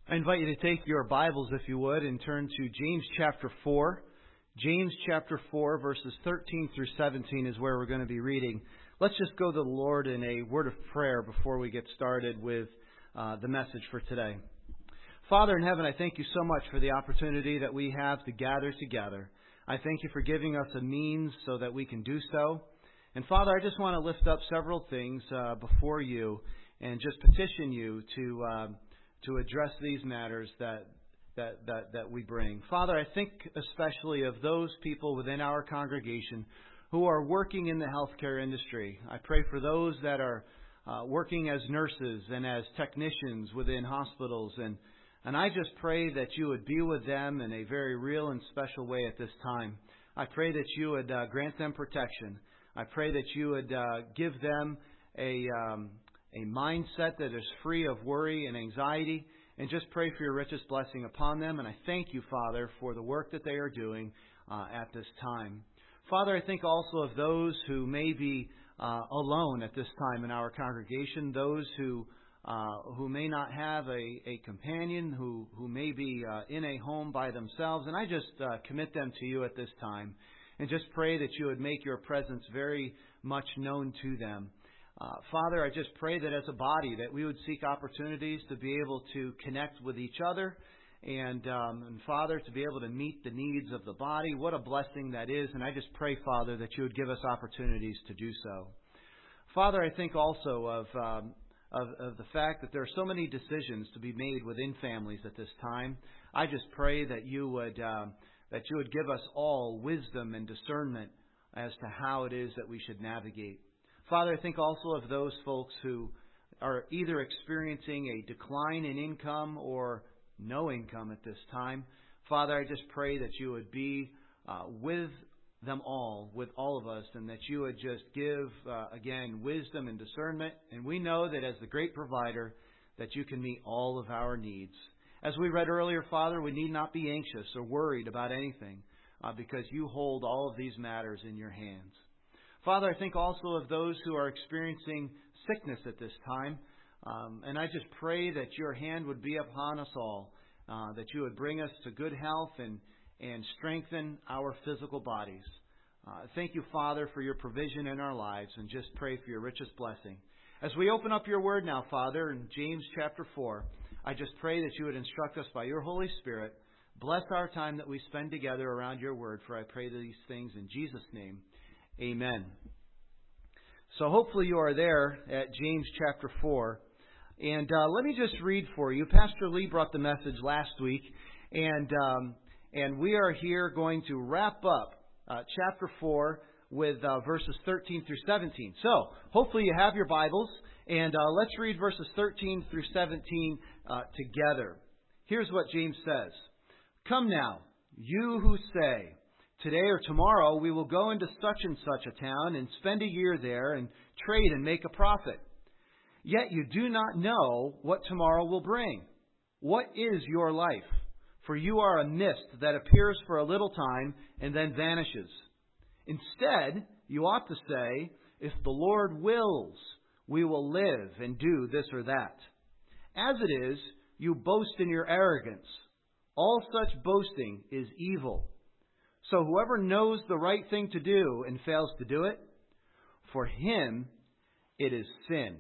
I invite you to take your Bibles, if you would, and turn to James chapter 4. James chapter 4, verses 13 through 17 is where we're going to be reading. Let's just go to the Lord in a word of prayer before we get started with the message for today. Father in heaven, I thank you so much for the opportunity that we have to gather together. I thank you for giving us a means so that we can do so. And Father, I just want to lift up several things before you and just petition you to address these matters that we bring. Father, I think especially of those people within our congregation who are working in the healthcare industry. I pray for those that are working as nurses and as technicians within hospitals. And I just pray that you would be with them in a very real and special way at this time. I pray that you would grant them protection. I pray that you would give them a mindset that is free of worry and anxiety, and just pray for your richest blessing upon them. And I thank you, Father, for the work that they are doing at this time. Father, I think also of those who may be alone at this time in our congregation, those who may not have a companion, who may be in a home by themselves. And I just commit them to you at this time, and just pray that you would make your presence very much known to them. Father, I just pray that as a body that we would seek opportunities to be able to connect with each other and Father, to be able to meet the needs of the body. What a blessing that is. And I just pray, Father, that you would give us opportunities to do so. Father, I think also of the fact that there are so many decisions to be made within families at this time. I just pray that you would give us all wisdom and discernment as to how it is that we should navigate. Father, I think also of those folks who are either experiencing a decline in income or no income at this time. Father, I just pray that you would be with them all, with all of us, and that you would just give, again, wisdom and discernment. And we know that as the great provider, that you can meet all of our needs. As we read earlier, Father, we need not be anxious or worried about anything because you hold all of these matters in your hands. Father, I think also of those who are experiencing sickness at this time. And I just pray that your hand would be upon us all, that you would bring us to good health and strengthen our physical bodies. Thank you, Father, for your provision in our lives, and just pray for your richest blessing. As we open up your word now, Father, in James chapter 4, I just pray that you would instruct us by your Holy Spirit. Bless our time that we spend together around your word, for I pray these things in Jesus' name. Amen. So hopefully you are there at James chapter 4. And let me just read for you. Pastor Lee brought the message last week. And we are here going to wrap up chapter 4 with verses 13 through 17. So hopefully you have your Bibles. And let's read verses 13 through 17 together. Here's what James says. Come now, you who say, today or tomorrow we will go into such and such a town and spend a year there and trade and make a profit. Yet you do not know what tomorrow will bring. What is your life? For you are a mist that appears for a little time and then vanishes. Instead, you ought to say, if the Lord wills, we will live and do this or that. As it is, you boast in your arrogance. All such boasting is evil. So whoever knows the right thing to do and fails to do it, for him it is sin.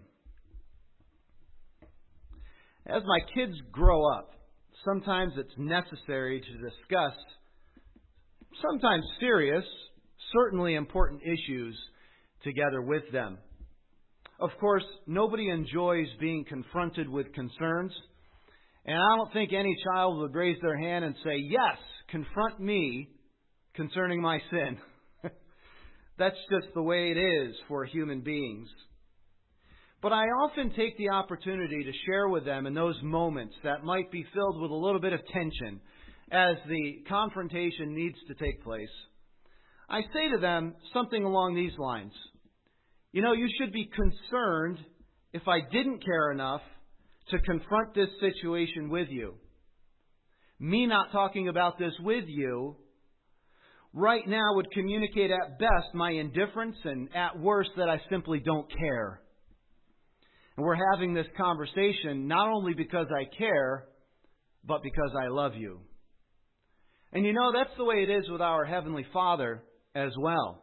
As my kids grow up, sometimes it's necessary to discuss sometimes serious, certainly important issues together with them. Of course, nobody enjoys being confronted with concerns, and I don't think any child would raise their hand and say, yes, confront me concerning my sin. That's just the way it is for human beings. But I often take the opportunity to share with them in those moments that might be filled with a little bit of tension as the confrontation needs to take place. I say to them something along these lines. You know, you should be concerned if I didn't care enough to confront this situation with you. Me not talking about this with you right now would communicate at best my indifference and at worst that I simply don't care. And we're having this conversation not only because I care, but because I love you. And you know, that's the way it is with our Heavenly Father as well.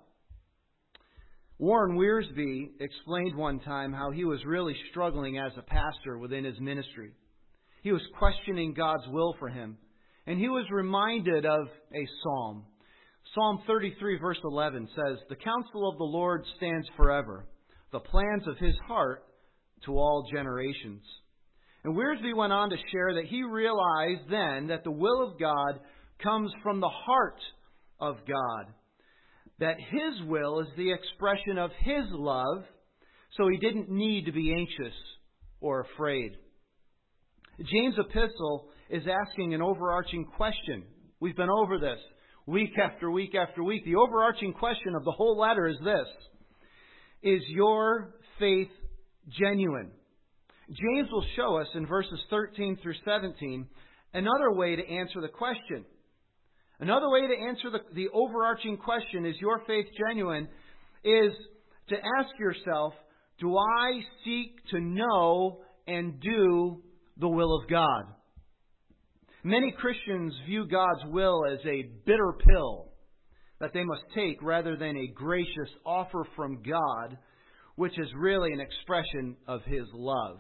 Warren Wiersbe explained one time how he was really struggling as a pastor within his ministry. He was questioning God's will for him. And he was reminded of a psalm. Psalm 33 verse 11 says, "The counsel of the Lord stands forever, the plans of His heart to all generations." And Wiersbe went on to share that he realized then that the will of God comes from the heart of God. That His will is the expression of His love, so He didn't need to be anxious or afraid. James' epistle is asking an overarching question. We've been over this week after week after week. The overarching question of the whole letter is this: is your faith genuine? James will show us in verses 13 through 17 another way to answer the question. Another way to answer the overarching question, is your faith genuine, is to ask yourself, do I seek to know and do the will of God? Many Christians view God's will as a bitter pill that they must take rather than a gracious offer from God, which is really an expression of His love.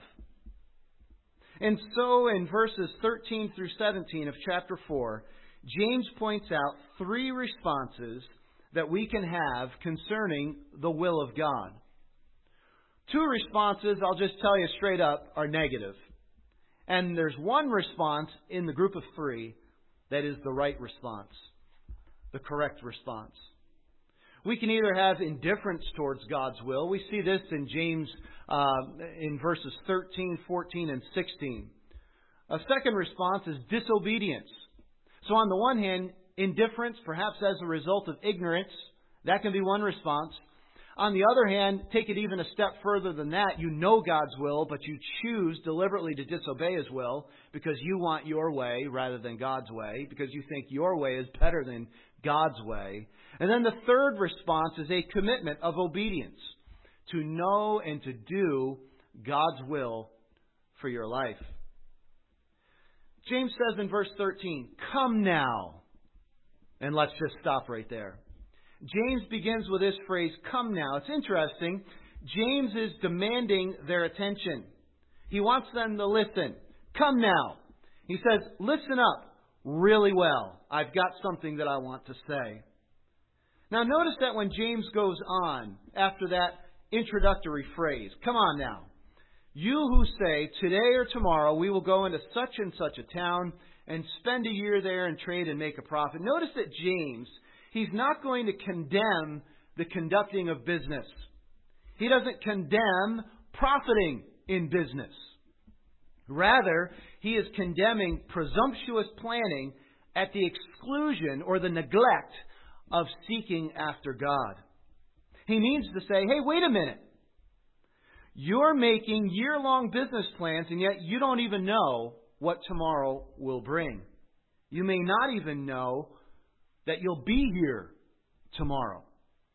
And so in verses 13 through 17 of chapter 4, James points out three responses that we can have concerning the will of God. Two responses, I'll just tell you straight up, are negative. And there's one response in the group of three that is the right response, the correct response. We can either have indifference towards God's will. We see this in James in verses 13, 14, and 16. A second response is disobedience. So on the one hand, indifference, perhaps as a result of ignorance, that can be one response. On the other hand, take it even a step further than that. You know God's will, but you choose deliberately to disobey His will because you want your way rather than God's way, because you think your way is better than God's way. And then the third response is a commitment of obedience, to know and to do God's will for your life. James says in verse 13, "Come now." And let's just stop right there. James begins with this phrase, "come now." It's interesting. James is demanding their attention. He wants them to listen. Come now. He says, listen up really well. I've got something that I want to say. Now notice that when James goes on after that introductory phrase, "Come on now. You who say, today or tomorrow we will go into such and such a town and spend a year there and trade and make a profit." Notice that James, he's not going to condemn the conducting of business. He doesn't condemn profiting in business. Rather, he is condemning presumptuous planning at the exclusion or the neglect of seeking after God. He means to say, hey, wait a minute. You're making year-long business plans, and yet you don't even know what tomorrow will bring. You may not even know that you'll be here tomorrow.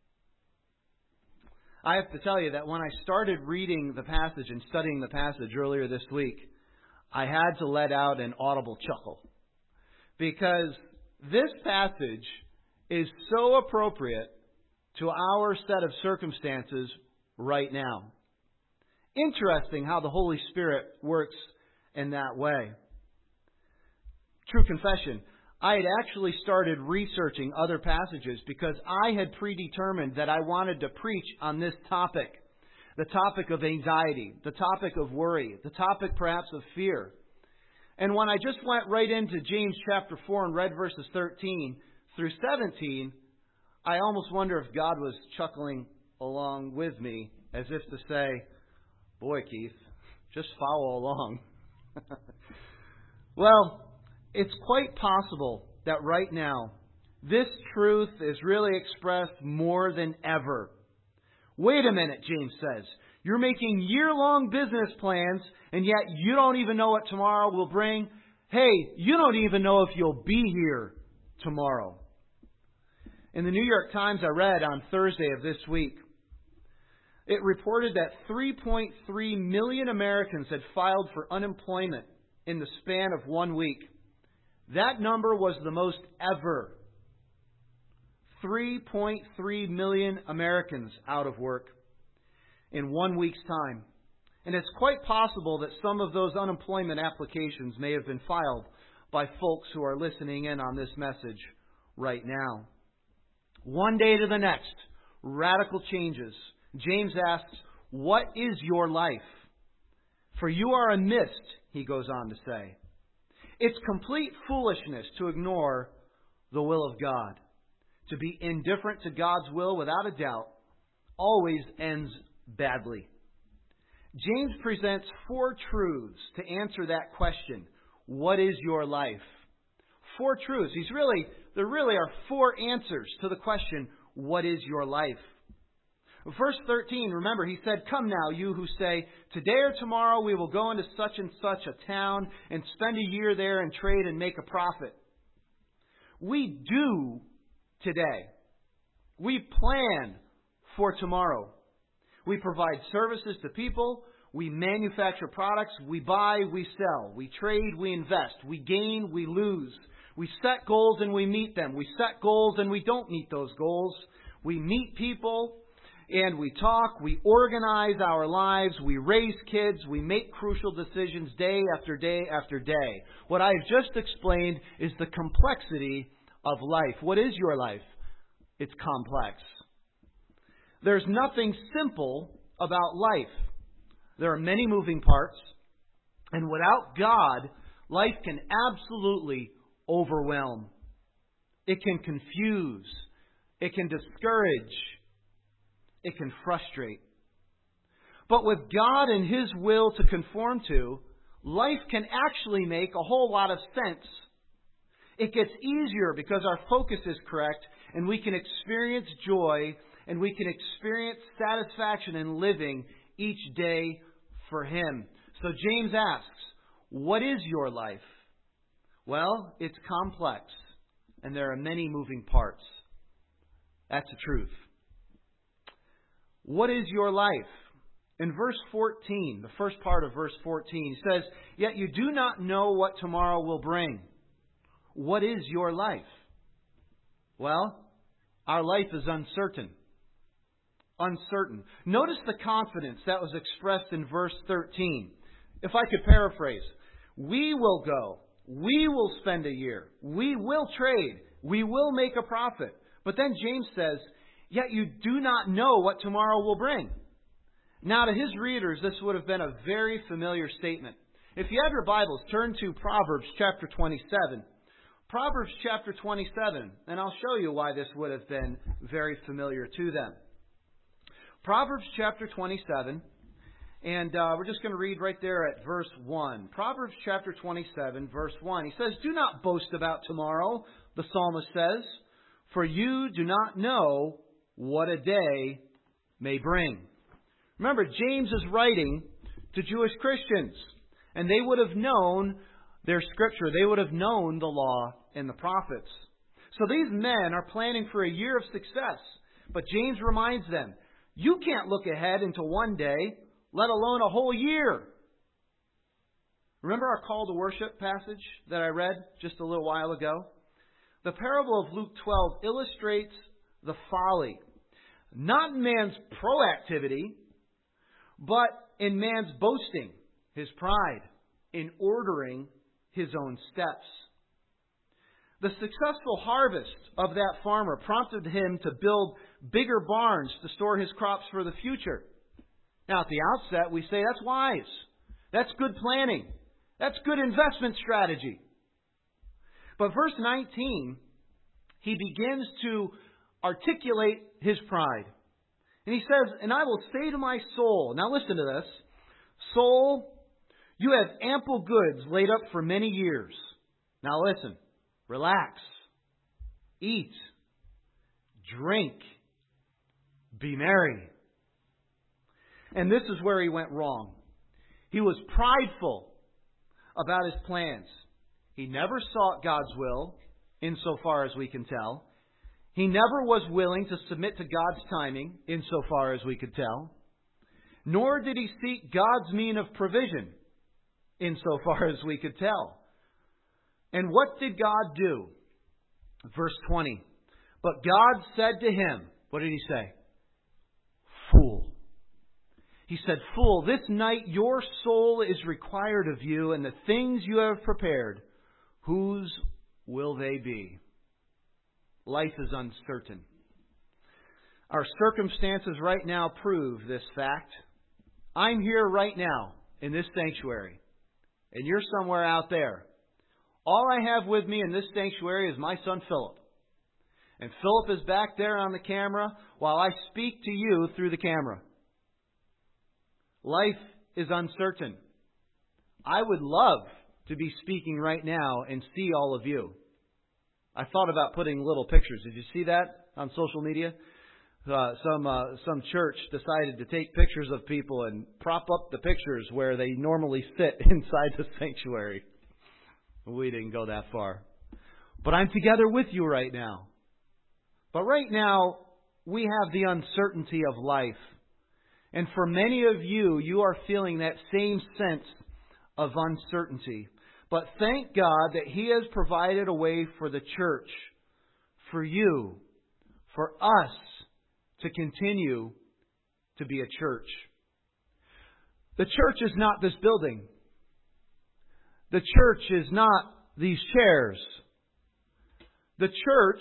I have to tell you that when I started reading the passage and studying the passage earlier this week, I had to let out an audible chuckle. Because this passage is so appropriate to our set of circumstances right now. Interesting how the Holy Spirit works in that way. True confession, I had actually started researching other passages because I had predetermined that I wanted to preach on this topic. The topic of anxiety, the topic of worry, the topic perhaps of fear. And when I just went right into James chapter 4 and read verses 13 through 17, I almost wonder if God was chuckling along with me as if to say, boy, Keith, just follow along. Well, it's quite possible that right now, this truth is really expressed more than ever. Wait a minute, James says. You're making year-long business plans, and yet you don't even know what tomorrow will bring. Hey, you don't even know if you'll be here tomorrow. In the New York Times I read on Thursday of this week, it reported that 3.3 million Americans had filed for unemployment in the span of 1 week. That number was the most ever. 3.3 million Americans out of work in 1 week's time. And it's quite possible that some of those unemployment applications may have been filed by folks who are listening in on this message right now. One day to the next, radical changes. James asks, what is your life? For you are a mist, he goes on to say. It's complete foolishness to ignore the will of God. To be indifferent to God's will, without a doubt, always ends badly. James presents 4 truths to answer that question. What is your life? 4 truths. There really are 4 answers to the question, what is your life? Verse 13, remember, he said, come now, you who say, today or tomorrow we will go into such and such a town and spend a year there and trade and make a profit. We do today. We plan for tomorrow. We provide services to people. We manufacture products. We buy, we sell. We trade, we invest. We gain, we lose. We set goals and we meet them. We set goals and we don't meet those goals. We meet people and we talk. We organize our lives. We raise kids. We make crucial decisions day after day after day. What I've just explained is the complexity of life. What is your life? It's complex. There's nothing simple about life. There are many moving parts. And without God, life can absolutely overwhelm. It can confuse. It can discourage. It can frustrate. But with God and His will to conform to, life can actually make a whole lot of sense. It gets easier because our focus is correct and we can experience joy and we can experience satisfaction in living each day for Him. So James asks, what is your life? Well, it's complex and there are many moving parts. That's the truth. What is your life? In verse 14, the first part of verse 14, he says, yet you do not know what tomorrow will bring. What is your life? Well, our life is uncertain. Uncertain. Notice the confidence that was expressed in verse 13. If I could paraphrase, we will go. We will spend a year. We will trade. We will make a profit. But then James says, yet you do not know what tomorrow will bring. Now, to his readers, this would have been a very familiar statement. If you have your Bibles, turn to Proverbs chapter 27. Proverbs chapter 27, and I'll show you why this would have been very familiar to them. Proverbs chapter 27, and we're just going to read right there at verse 1. Proverbs chapter 27, verse 1. He says, do not boast about tomorrow, the psalmist says, for you do not know what a day may bring. Remember, James is writing to Jewish Christians, and they would have known their scripture. They would have known the law and the prophets. So these men are planning for a year of success. But James reminds them, you can't look ahead into one day, let alone a whole year. Remember our call to worship passage that I read just a little while ago? The parable of Luke 12 illustrates the folly, not in man's proactivity, but in man's boasting, his pride, in ordering his own steps. The successful harvest of that farmer prompted him to build bigger barns to store his crops for the future. Now, at the outset, we say that's wise. That's good planning. That's good investment strategy. But verse 19, he begins to articulate his pride. And he says, and I will say to my soul, now listen to this, soul, you have ample goods laid up for many years. Now listen, relax, eat, drink, be merry. And this is where he went wrong. He was prideful about his plans. He never sought God's will, insofar as we can tell. He never was willing to submit to God's timing, insofar as we could tell. Nor did he seek God's mean of provision, insofar as we could tell. And what did God do? Verse 20. But God said to him, what did he say? Fool. He said, Fool, this night your soul is required of you, and the things you have prepared, whose will they be? Life is uncertain. Our circumstances right now prove this fact. I'm here right now in this sanctuary, and you're somewhere out there. All I have with me in this sanctuary is my son Philip. And Philip is back there on the camera while I speak to you through the camera. Life is uncertain. I would love to be speaking right now and see all of you. I thought about putting little pictures. Did you see that on social media? Some church decided to take pictures of people and prop up the pictures where they normally sit inside the sanctuary. We didn't go that far. But I'm together with you right now. But right now, we have the uncertainty of life. And for many of you, you are feeling that same sense of uncertainty. But thank God that He has provided a way for the church, for you, for us to continue to be a church. The church is not this building. The church is not these chairs. The church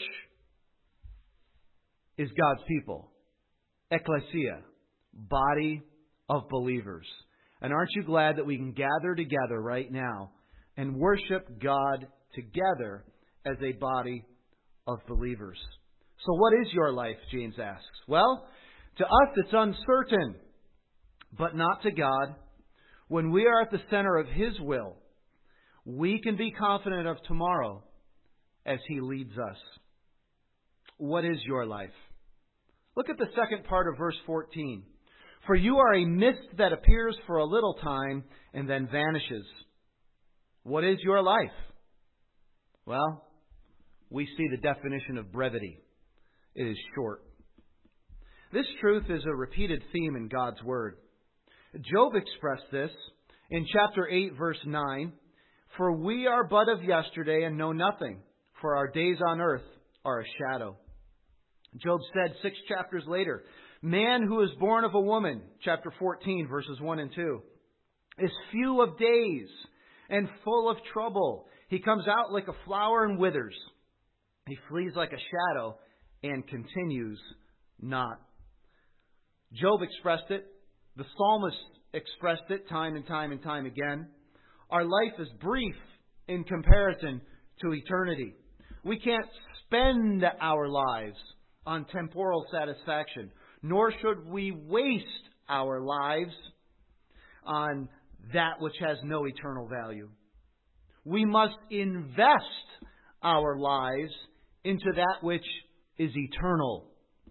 is God's people. Ecclesia, body of believers. And aren't you glad that we can gather together right now and worship God together as a body of believers? So what is your life, James asks? Well, to us it's uncertain, but not to God. When we are at the center of His will, we can be confident of tomorrow as He leads us. What is your life? Look at the second part of verse 14. For you are a mist that appears for a little time and then vanishes. What is your life? Well, we see the definition of brevity. It is short. This truth is a repeated theme in God's Word. Job expressed this in chapter 8, verse 9. For we are but of yesterday and know nothing, for our days on earth are a shadow. Job said 6 chapters later, man who is born of a woman, chapter 14, verses 1 and 2, is few of days and full of trouble. He comes out like a flower and withers. He flees like a shadow and continues not. Job expressed it. The psalmist expressed it time and time and time again. Our life is brief in comparison to eternity. We can't spend our lives on temporal satisfaction, nor should we waste our lives on that which has no eternal value. We must invest our lives into that which is eternal.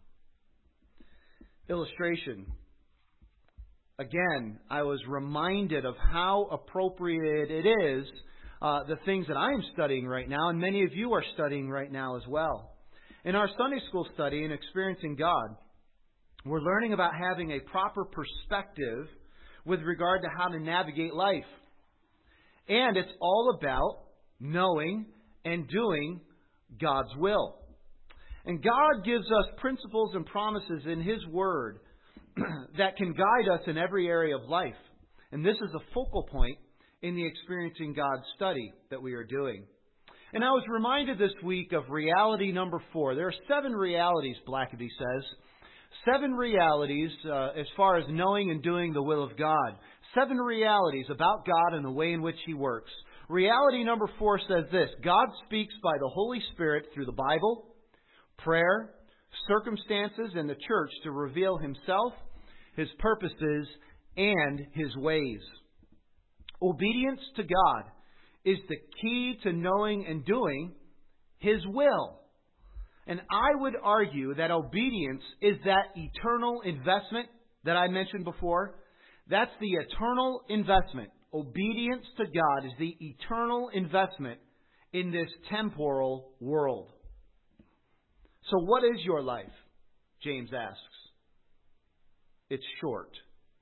Illustration. Again, I was reminded of how appropriate it is, the things that I am studying right now, and many of you are studying right now as well. In our Sunday school study in Experiencing God, we're learning about having a proper perspective with regard to how to navigate life. And it's all about knowing and doing God's will. And God gives us principles and promises in His Word that can guide us in every area of life. And this is a focal point in the Experiencing God study that we are doing. And I was reminded this week of reality number 4. There are 7 realities, Blackaby says. 7 realities as far as knowing and doing the will of God. 7 realities about God and the way in which He works. Reality number 4 says this: God speaks by the Holy Spirit through the Bible, prayer, circumstances, and the church to reveal Himself, His purposes, and His ways. Obedience to God is the key to knowing and doing His will. And I would argue that obedience is that eternal investment that I mentioned before. That's the eternal investment. Obedience to God is the eternal investment in this temporal world. So what is your life? James asks. It's short.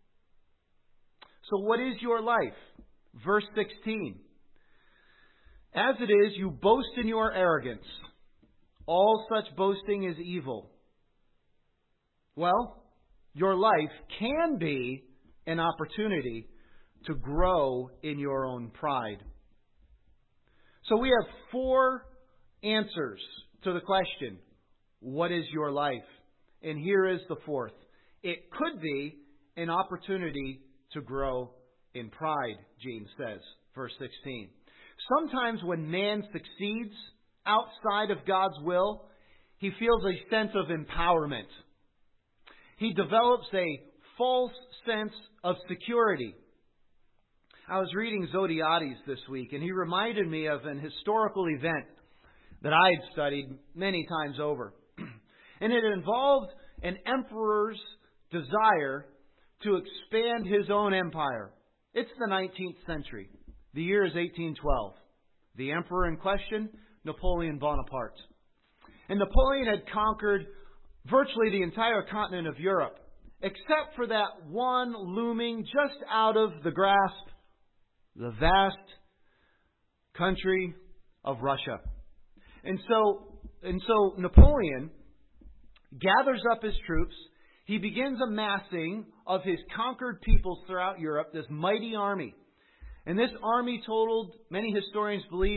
So what is your life? Verse 16. As it is, you boast in your arrogance. All such boasting is evil. Well, your life can be an opportunity to grow in your own pride. So we have 4 answers to the question, what is your life? And here is the 4th. It could be an opportunity to grow in pride, James says, verse 16. Sometimes when man succeeds outside of God's will, he feels a sense of empowerment. He develops a false sense of security. I was reading Zodiades this week, and he reminded me of an historical event that I had studied many times over. And it involved an emperor's desire to expand his own empire. It's the 19th century. The year is 1812. The emperor in question, Napoleon Bonaparte. And Napoleon had conquered virtually the entire continent of Europe, except for that one looming just out of the grasp, the vast country of Russia. And so Napoleon gathers up his troops. He begins amassing of his conquered peoples throughout Europe this mighty army. And this army totaled, many historians believe,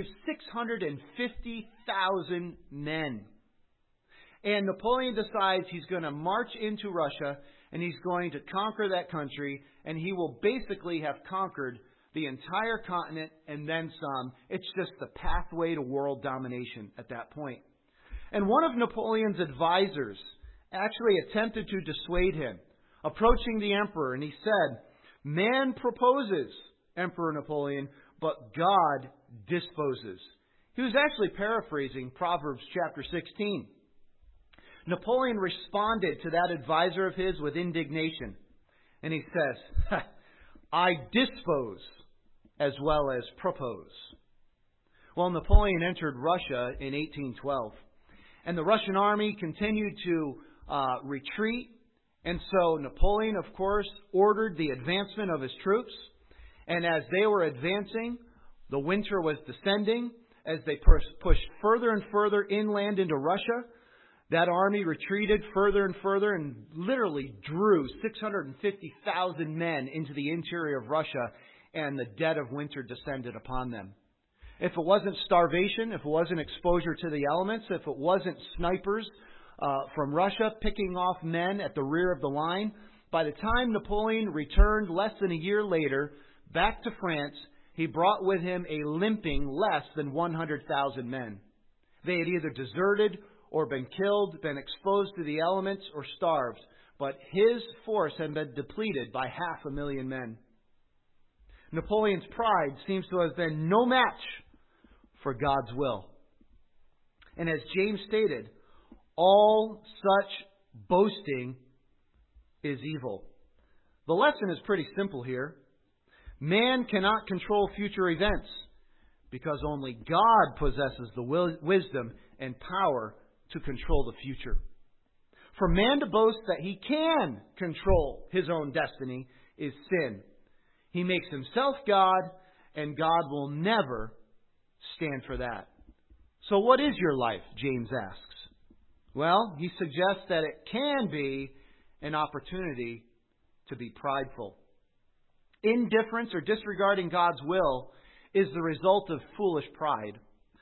650,000 men. And Napoleon decides he's going to march into Russia and he's going to conquer that country, and he will basically have conquered the entire continent and then some. It's just the pathway to world domination at that point. And one of Napoleon's advisors actually attempted to dissuade him, approaching the emperor, and he said, "Man proposes, Emperor Napoleon, but God disposes." He was actually paraphrasing Proverbs chapter 16. Napoleon responded to that advisor of his with indignation. And he says, "I dispose as well as propose." Well, Napoleon entered Russia in 1812. And the Russian army continued to retreat. And so Napoleon, of course, ordered the advancement of his troops. And as they were advancing, the winter was descending. As they pushed further and further inland into Russia, that army retreated further and further and literally drew 650,000 men into the interior of Russia, and the dead of winter descended upon them. If it wasn't starvation, if it wasn't exposure to the elements, if it wasn't snipers from Russia picking off men at the rear of the line, by the time Napoleon returned less than a year later back to France, he brought with him a limping less than 100,000 men. They had either deserted or been killed, been exposed to the elements, or starved. But his force had been depleted by 500,000 men. Napoleon's pride seems to have been no match for God's will. And as James stated, all such boasting is evil. The lesson is pretty simple here. Man cannot control future events because only God possesses the wisdom and power to control the future. For man to boast that he can control his own destiny is sin. He makes himself God, and God will never stand for that. So what is your life, James asks? Well, he suggests that it can be an opportunity to be prideful. Indifference or disregarding God's will is the result of foolish pride.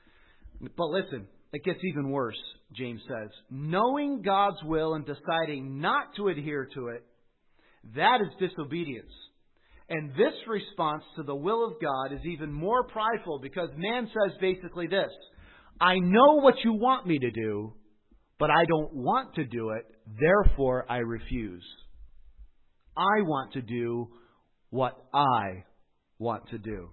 But listen, it gets even worse, James says. Knowing God's will and deciding not to adhere to it, that is disobedience. And this response to the will of God is even more prideful because man says basically this: I know what you want me to do, but I don't want to do it, therefore I refuse. I want to do what I want to do.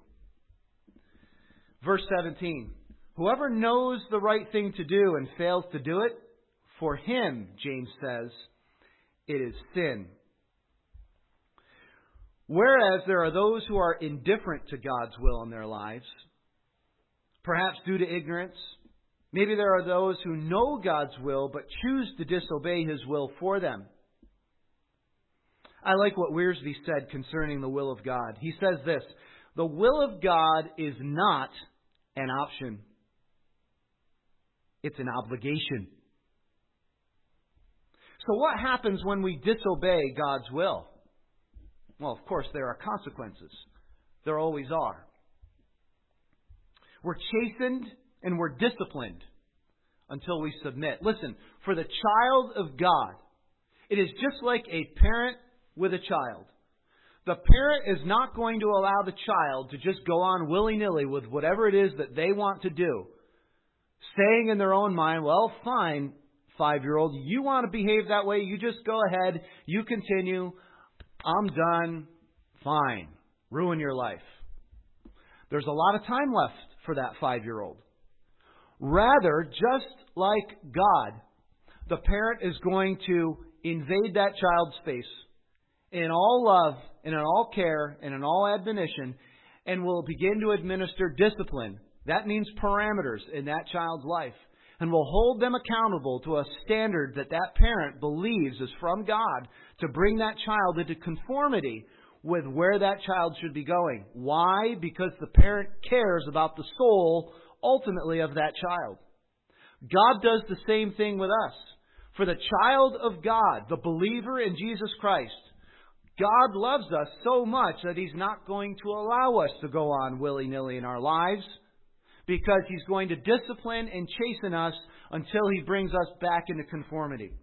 Verse 17. Whoever knows the right thing to do and fails to do it, for him, James says, it is sin. Whereas there are those who are indifferent to God's will in their lives, perhaps due to ignorance. Maybe there are those who know God's will but choose to disobey His will for them. I like what Wiersbe said concerning the will of God. He says this: the will of God is not an option. It's an obligation. So what happens when we disobey God's will? Well, of course, there are consequences. There always are. We're chastened and we're disciplined until we submit. Listen, for the child of God, it is just like a parent with a child. The parent is not going to allow the child to just go on willy-nilly with whatever it is that they want to do, saying in their own mind, well, fine, 5-year-old, you want to behave that way, you just go ahead, you continue, I'm done, fine, ruin your life. There's a lot of time left for that 5-year-old. Rather, just like God, the parent is going to invade that child's space in all love and in all care and in all admonition, and will begin to administer discipline. That means parameters in that child's life. And will hold them accountable to a standard that that parent believes is from God to bring that child into conformity with where that child should be going. Why? Because the parent cares about the soul, ultimately, of that child. God does the same thing with us. For the child of God, the believer in Jesus Christ, God loves us so much that He's not going to allow us to go on willy-nilly in our lives, because He's going to discipline and chasten us until He brings us back into conformity.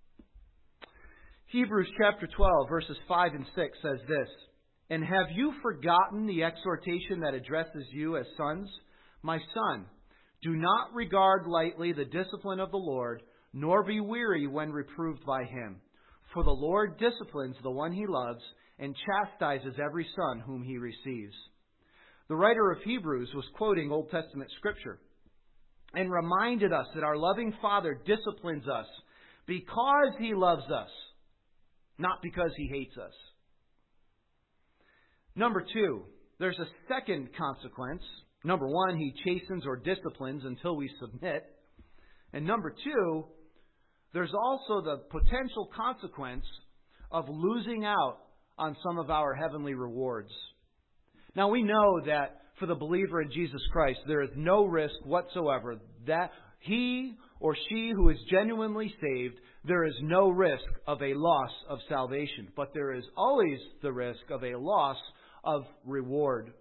Hebrews chapter 12, verses 5 and 6 says this, "And have you forgotten the exhortation that addresses you as sons? My son, do not regard lightly the discipline of the Lord, nor be weary when reproved by Him. For the Lord disciplines the one He loves, and chastises every son whom He receives." The writer of Hebrews was quoting Old Testament Scripture and reminded us that our loving Father disciplines us because He loves us, not because He hates us. Number 2, there's a second consequence. Number 1, He chastens or disciplines until we submit. And number 2, there's also the potential consequence of losing out on some of our heavenly rewards. Now, we know that for the believer in Jesus Christ, there is no risk whatsoever that he or she who is genuinely saved, there is no risk of a loss of salvation. But there is always the risk of a loss of reward.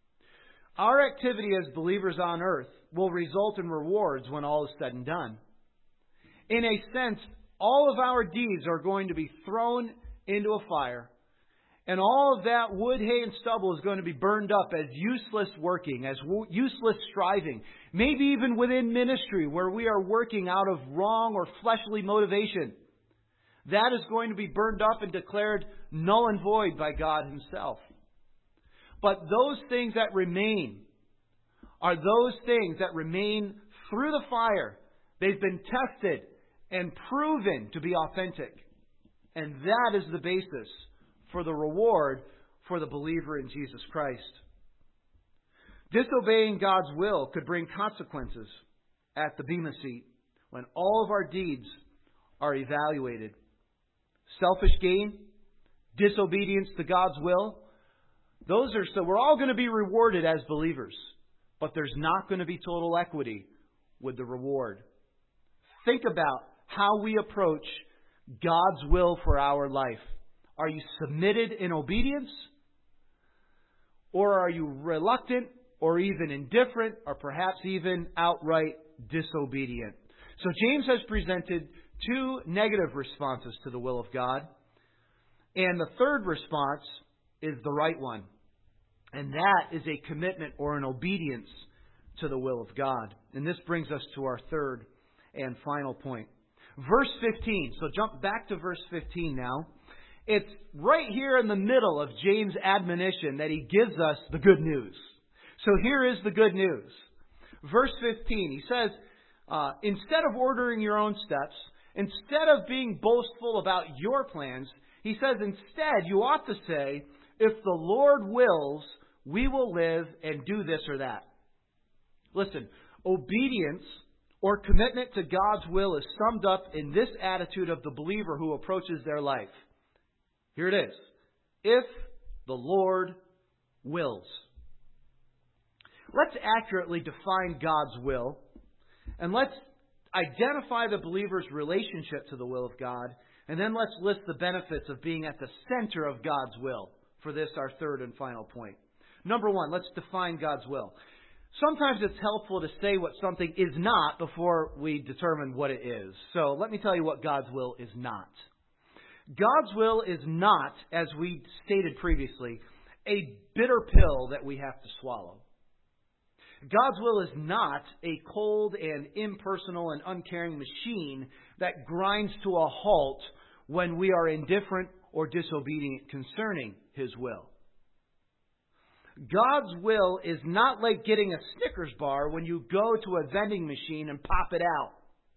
Our activity as believers on earth will result in rewards when all is said and done. In a sense, all of our deeds are going to be thrown into a fire. And all of that wood, hay, and stubble is going to be burned up as useless working, as useless striving. Maybe even within ministry where we are working out of wrong or fleshly motivation. That is going to be burned up and declared null and void by God Himself. But those things that remain are those things that remain through the fire. They've been tested and proven to be authentic. And that is the basis for the reward for the believer in Jesus Christ. Disobeying God's will could bring consequences at the Bema seat when all of our deeds are evaluated. Selfish gain, disobedience to God's will, so we're all going to be rewarded as believers, but there's not going to be total equity with the reward. Think about how we approach God's will for our life. Are you submitted in obedience? Or are you reluctant or even indifferent or perhaps even outright disobedient? So James has presented 2 negative responses to the will of God. And the third response is the right one. And that is a commitment or an obedience to the will of God. And this brings us to our third and final point. Verse 15. So jump back to verse 15 now. It's right here in the middle of James' admonition that he gives us the good news. So here is the good news. Verse 15, he says, instead of ordering your own steps, instead of being boastful about your plans, he says instead you ought to say, if the Lord wills, we will live and do this or that. Listen, obedience or commitment to God's will is summed up in this attitude of the believer who approaches their life. Here it is. If the Lord wills. Let's accurately define God's will, and let's identify the believer's relationship to the will of God, and then let's list the benefits of being at the center of God's will. For this, our third and final point. Number one, let's define God's will. Sometimes it's helpful to say what something is not before we determine what it is. So let me tell you what God's will is not. God's will is not, as we stated previously, a bitter pill that we have to swallow. God's will is not a cold and impersonal and uncaring machine that grinds to a halt when we are indifferent or disobedient concerning His will. God's will is not like getting a Snickers bar when you go to a vending machine and pop it out.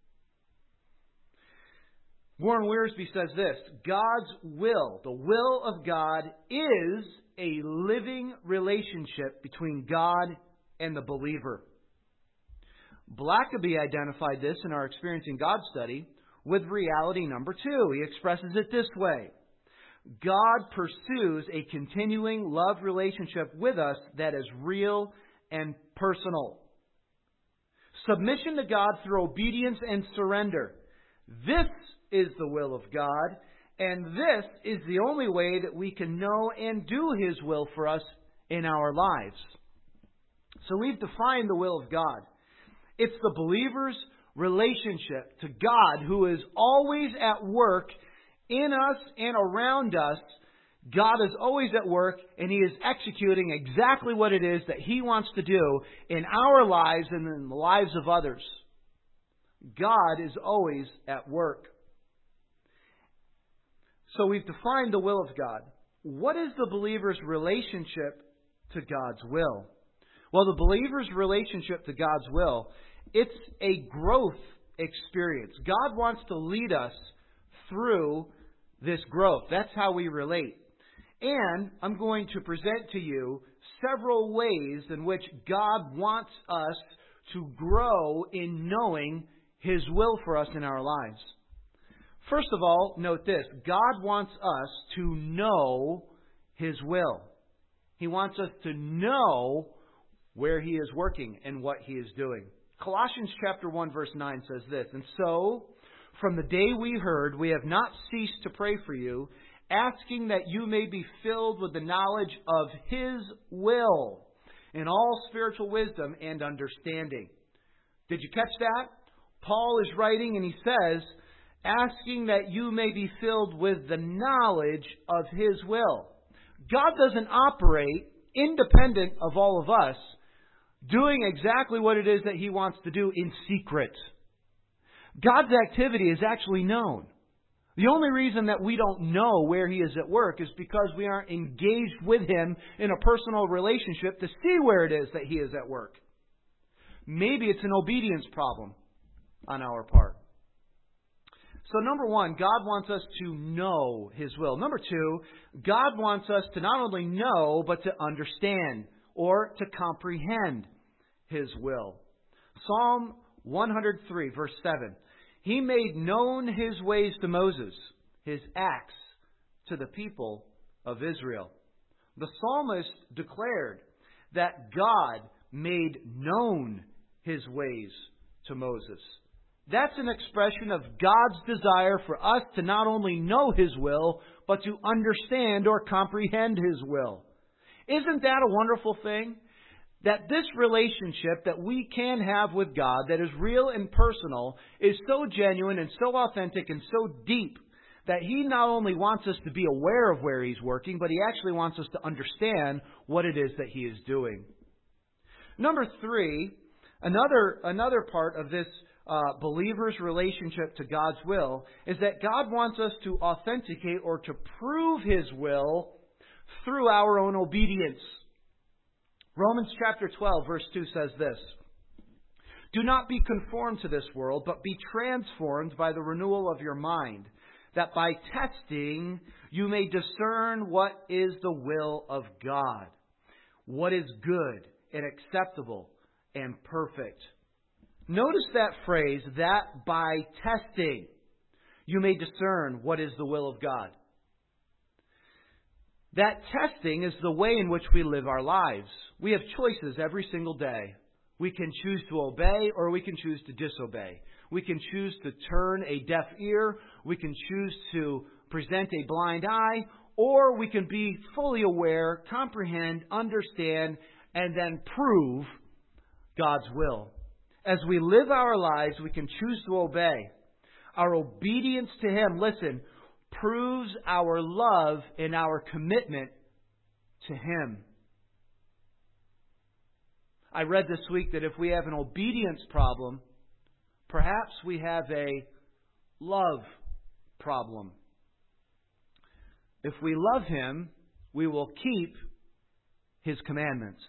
Warren Wiersbe says this: God's will, the will of God, is a living relationship between God and the believer. Blackaby identified this in our Experiencing God study with reality number 2. He expresses it this way: God pursues a continuing love relationship with us that is real and personal. Submission to God through obedience and surrender. This is the will of God, and this is the only way that we can know and do His will for us in our lives. So we've defined the will of God. It's the believer's relationship to God, who is always at work in us and around us. God is always at work, and He is executing exactly what it is that He wants to do in our lives and in the lives of others. God is always at work. So we've defined the will of God. What is the believer's relationship to God's will? Well, the believer's relationship to God's will, it's a growth experience. God wants to lead us through this growth. That's how we relate. And I'm going to present to you several ways in which God wants us to grow in knowing His will for us in our lives. First of all, note this: God wants us to know His will. He wants us to know where He is working and what He is doing. Colossians chapter 1 verse 9 says this: And so, from the day we heard, we have not ceased to pray for you, asking that you may be filled with the knowledge of His will in all spiritual wisdom and understanding. Did you catch that? Paul is writing and he says, asking that you may be filled with the knowledge of His will. God doesn't operate independent of all of us, doing exactly what it is that He wants to do in secret. God's activity is actually known. The only reason that we don't know where He is at work is because we aren't engaged with Him in a personal relationship to see where it is that He is at work. Maybe it's an obedience problem on our part. So number one, God wants us to know His will. Number two, God wants us to not only know, but to understand or to comprehend His will. Psalm 103, verse 7. He made known His ways to Moses, His acts to the people of Israel. The psalmist declared that God made known His ways to Moses. That's an expression of God's desire for us to not only know His will, but to understand or comprehend His will. Isn't that a wonderful thing? That this relationship that we can have with God, that is real and personal, is so genuine and so authentic and so deep that He not only wants us to be aware of where He's working, but He actually wants us to understand what it is that He is doing. Number three, another part of this believer's relationship to God's will is that God wants us to authenticate or to prove His will through our own obedience. Romans chapter 12 verse 2 says this: Do not be conformed to this world, but be transformed by the renewal of your mind, that by testing you may discern what is the will of God, what is good and acceptable and perfect. Notice that phrase, that by testing you may discern what is the will of God. That testing is the way in which we live our lives. We have choices every single day. We can choose to obey or we can choose to disobey. We can choose to turn a deaf ear. We can choose to present a blind eye. Or we can be fully aware, comprehend, understand, and then prove God's will. As we live our lives, we can choose to obey. Our obedience to Him, listen, proves our love and our commitment to Him. I read this week that if we have an obedience problem, perhaps we have a love problem. If we love Him, we will keep His commandments.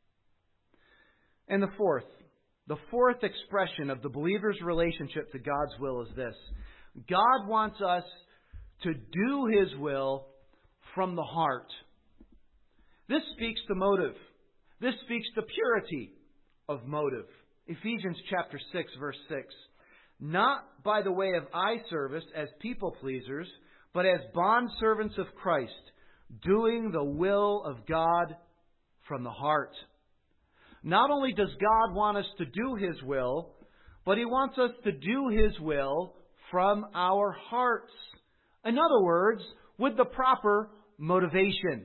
And the fourth expression of the believer's relationship to God's will is this. God wants us to do His will from the heart. This speaks to motive. This speaks to purity of motive. Ephesians chapter 6, verse 6. Not by the way of eye service as people pleasers, but as bondservants of Christ, doing the will of God from the heart. Not only does God want us to do His will, but He wants us to do His will from our hearts. In other words, with the proper motivation.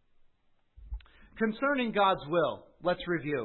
Concerning God's will, let's review.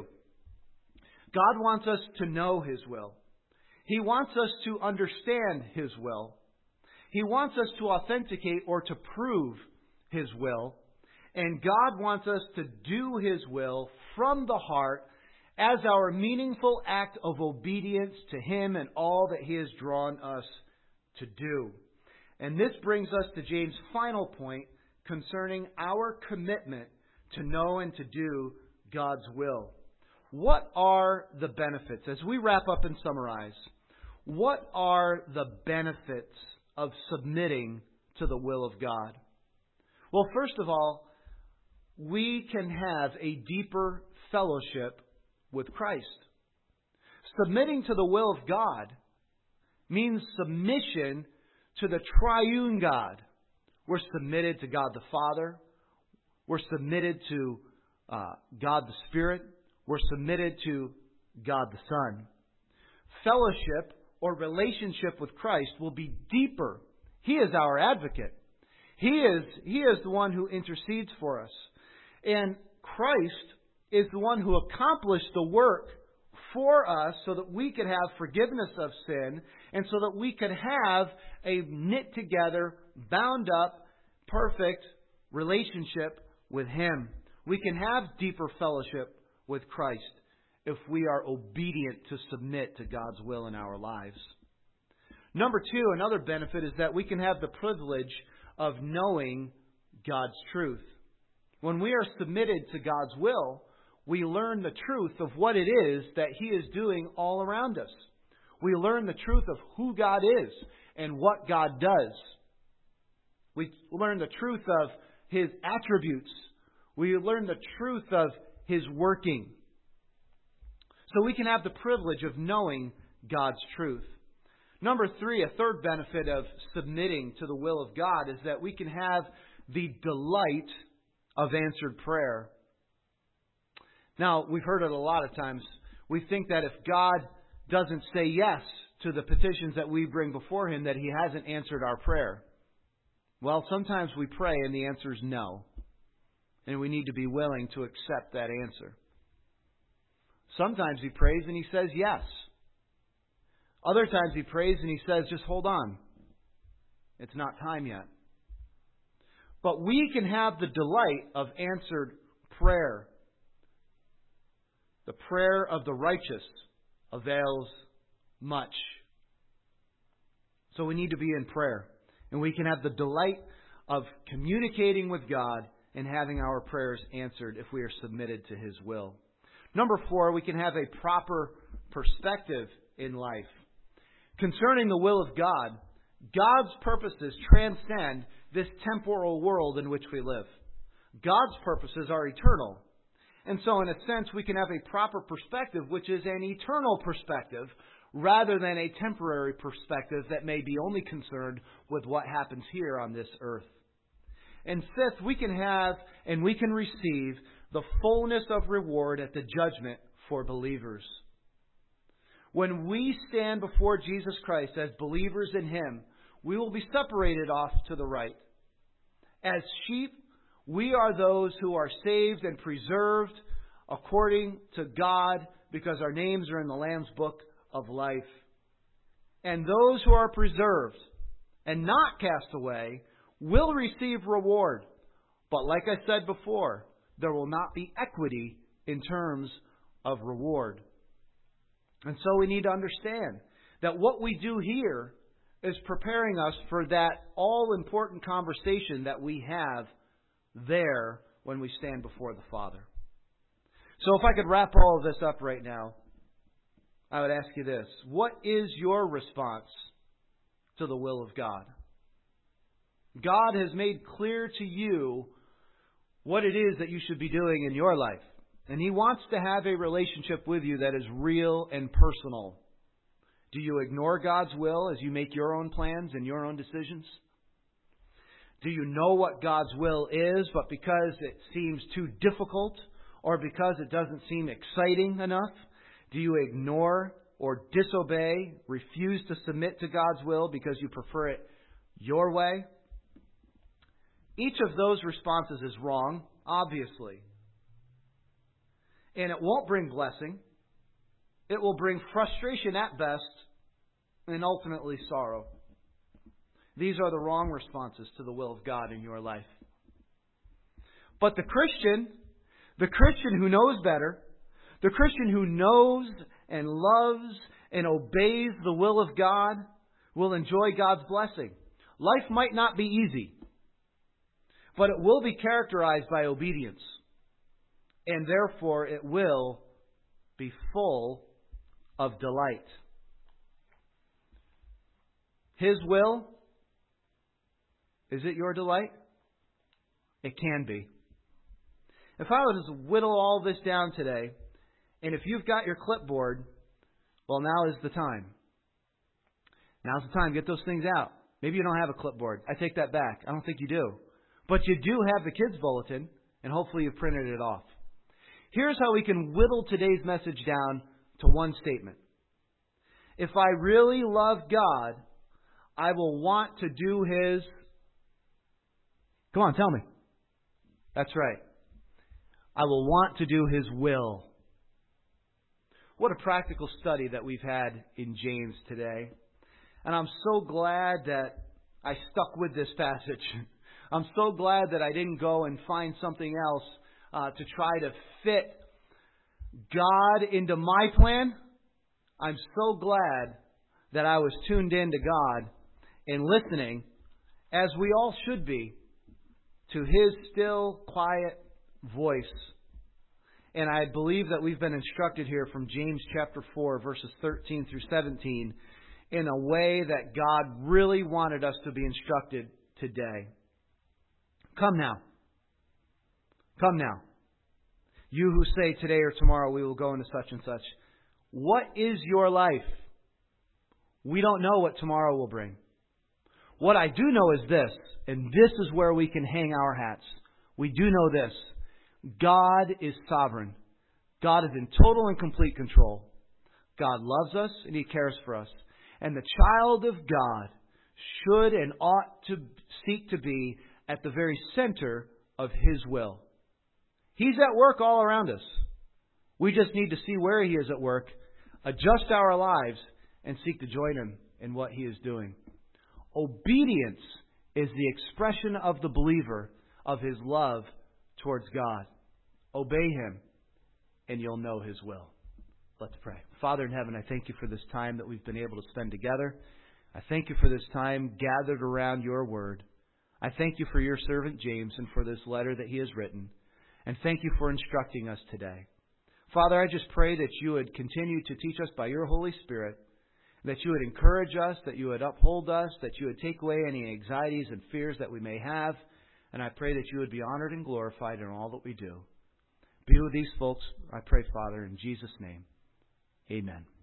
God wants us to know His will. He wants us to understand His will. He wants us to authenticate or to prove His will. And God wants us to do His will from the heart as our meaningful act of obedience to Him and all that He has drawn us to do. And this brings us to James' final point concerning our commitment to know and to do God's will. What are the benefits? As we wrap up and summarize, what are the benefits of submitting to the will of God? Well, first of all, we can have a deeper fellowship with Christ. Submitting to the will of God means submission to the triune God. We're submitted to God the Father. We're submitted to God the Spirit. We're submitted to God the Son. Fellowship or relationship with Christ will be deeper. He is our advocate. He is the one who intercedes for us. And Christ is the one who accomplished the work for us so that we could have forgiveness of sin and so that we could have a knit together, bound up, perfect relationship with Him. We can have deeper fellowship with Christ if we are obedient to submit to God's will in our lives. Number two, another benefit is that we can have the privilege of knowing God's truth. When we are submitted to God's will, we learn the truth of what it is that He is doing all around us. We learn the truth of who God is and what God does. We learn the truth of His attributes. We learn the truth of His working. So we can have the privilege of knowing God's truth. Number three, a third benefit of submitting to the will of God is that we can have the delight of answered prayer. Now, we've heard it a lot of times. We think that if God doesn't say yes to the petitions that we bring before Him, that He hasn't answered our prayer. Well, sometimes we pray and the answer is no. And we need to be willing to accept that answer. Sometimes He prays and He says yes. Other times He prays and He says, just hold on. It's not time yet. But we can have the delight of answered prayer. The prayer of the righteous avails much. So we need to be in prayer. And we can have the delight of communicating with God and having our prayers answered if we are submitted to His will. Number four, we can have a proper perspective in life. Concerning the will of God, God's purposes transcend this temporal world in which we live. God's purposes are eternal. And so, in a sense, we can have a proper perspective, which is an eternal perspective, rather than a temporary perspective that may be only concerned with what happens here on this earth. And fifth, we can have and we can receive the fullness of reward at the judgment for believers. When we stand before Jesus Christ as believers in Him, we will be separated off to the right. As sheep, we are those who are saved and preserved according to God because our names are in the Lamb's book of life. And those who are preserved and not cast away will receive reward. But like I said before, there will not be equity in terms of reward. And so we need to understand that what we do here is preparing us for that all-important conversation that we have there when we stand before the Father. So if I could wrap all of this up right now, I would ask you this. What is your response to the will of God? God has made clear to you what it is that you should be doing in your life. And He wants to have a relationship with you that is real and personal. Do you ignore God's will as you make your own plans and your own decisions? Do you know what God's will is, but because it seems too difficult or because it doesn't seem exciting enough, do you ignore or disobey, refuse to submit to God's will because you prefer it your way? Each of those responses is wrong, obviously. And it won't bring blessing. It will bring frustration at best and ultimately sorrow. These are the wrong responses to the will of God in your life. But the Christian who knows better, the Christian who knows and loves and obeys the will of God will enjoy God's blessing. Life might not be easy, but it will be characterized by obedience. And therefore it will be full of delight. His will, is it your delight? It can be. If I was to whittle all this down today, and if you've got your clipboard, well, now is the time. Now's the time. Get those things out. Maybe you don't have a clipboard. I take that back. I don't think you do. But you do have the kids' bulletin, and hopefully you've printed it off. Here's how we can whittle today's message down to one statement. If I really love God, I will want to do His... Come on, tell me. That's right. I will want to do His will. What a practical study that we've had in James today. And I'm so glad that I stuck with this passage. I'm so glad that I didn't go and find something else to try to fit God into my plan. I'm so glad that I was tuned in to God and listening, as we all should be, to His still, quiet voice. And I believe that we've been instructed here from James chapter 4, verses 13 through 17, in a way that God really wanted us to be instructed today. Come now. Come now. You who say today or tomorrow we will go into such and such. What is your life? We don't know what tomorrow will bring. What I do know is this, and this is where we can hang our hats. We do know this. God is sovereign. God is in total and complete control. God loves us and He cares for us. And the child of God should and ought to seek to be at the very center of His will. He's at work all around us. We just need to see where He is at work, adjust our lives, and seek to join Him in what He is doing. Obedience is the expression of the believer of his love towards God. Obey Him, and you'll know His will. Let's pray. Father in heaven, I thank You for this time that we've been able to spend together. I thank You for this time gathered around Your Word. I thank You for Your servant James and for this letter that he has written. And thank You for instructing us today. Father, I just pray that You would continue to teach us by Your Holy Spirit, that You would encourage us, that You would uphold us, that You would take away any anxieties and fears that we may have. And I pray that You would be honored and glorified in all that we do. Be with these folks, I pray, Father, in Jesus' name. Amen.